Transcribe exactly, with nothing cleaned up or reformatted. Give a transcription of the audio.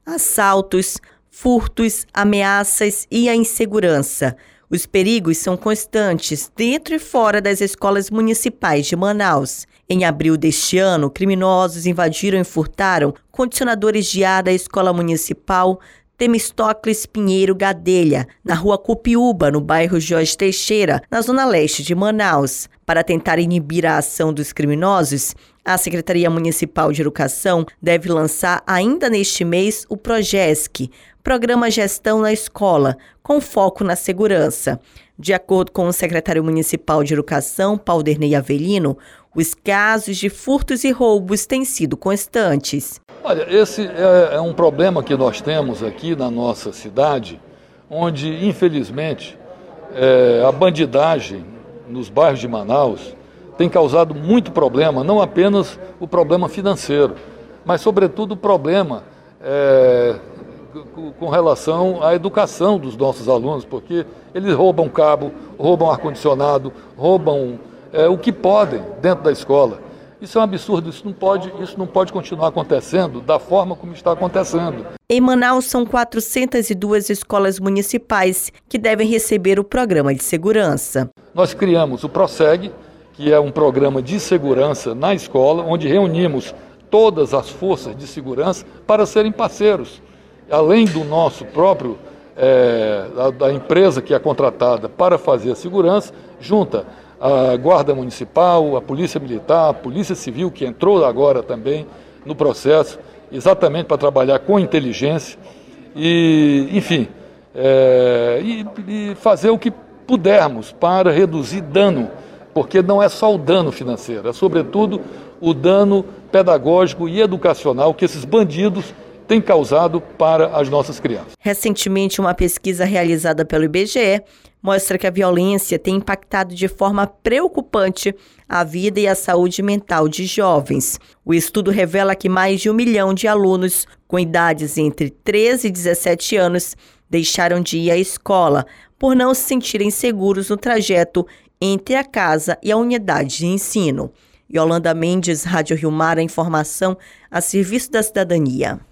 assaltos, furtos, ameaças e a insegurança. Os perigos são constantes dentro e fora das escolas municipais de Manaus. Em abril deste ano, criminosos invadiram e furtaram condicionadores de ar da Escola Municipal Temístocles Pinheiro Gadelha, na rua Copiúba, no bairro Jorge Teixeira, na zona leste de Manaus. Para tentar inibir a ação dos criminosos, a Secretaria Municipal de Educação deve lançar ainda neste mês o PROGESC, Programa Gestão na Escola, com foco na segurança. De acordo com o secretário municipal de Educação, Pauderney Avelino, os casos de furtos e roubos têm sido constantes. Olha, esse é, é um problema que nós temos aqui na nossa cidade, onde, infelizmente, é, a bandidagem nos bairros de Manaus tem causado muito problema, não apenas o problema financeiro, mas, sobretudo, o problema é, com relação à educação dos nossos alunos, porque eles roubam cabo, roubam ar-condicionado, roubam é, o que podem dentro da escola. Isso é um absurdo, isso não pode, isso não pode continuar acontecendo da forma como está acontecendo. Em Manaus, são quatrocentas e duas escolas municipais que devem receber o programa de segurança. Nós criamos o PROSEG, que é um programa de segurança na escola, onde reunimos todas as forças de segurança para serem parceiros. Além do nosso próprio, é, da, da empresa que é contratada para fazer a segurança, junta a Guarda Municipal, a Polícia Militar, a Polícia Civil, que entrou agora também no processo, exatamente para trabalhar com inteligência e, enfim, é, e, e fazer o que pudermos para reduzir dano, porque não é só o dano financeiro, é sobretudo o dano pedagógico e educacional que esses bandidos têm causado para as nossas crianças. Recentemente, uma pesquisa realizada pelo I B G E mostra que a violência tem impactado de forma preocupante a vida e a saúde mental de jovens. O estudo revela que mais de um milhão de alunos com idades entre treze e dezessete anos deixaram de ir à escola por não se sentirem seguros no trajeto entre a casa e a unidade de ensino. Yolanda Mendes, Rádio Rio Mar, a informação a serviço da cidadania.